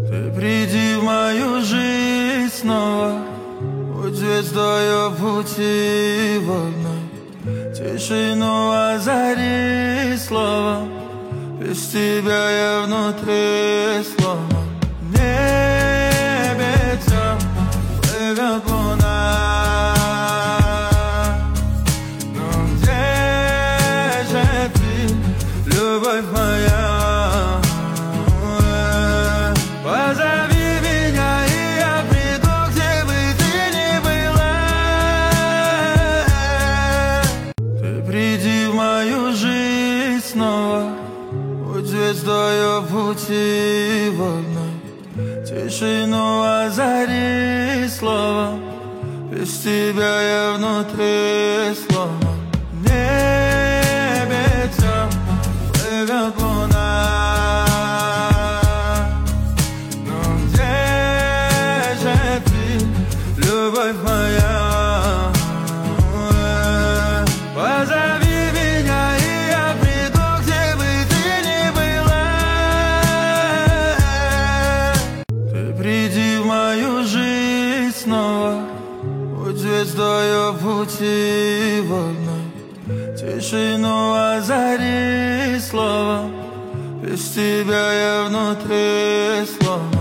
Ты приди в мою жизнь снова, будь звездою пути водной, тишину озари словом, без тебя я внутри сломан. В небе темно плывет луна, но где же ты, любовь моя? Позови меня, и я приду, где бы ты ни была. Ты приди в мою жизнь снова, будь звездою пути водной, тишину озари словом, без тебя я внутри сломан. В небе темно плывет луна, любовь моя. Позови меня, и я приду, где бы ты ни была. Ты приди в мою жизнь снова, будь звездою пути водной, тишину озари словом, без тебя я внутри сломан.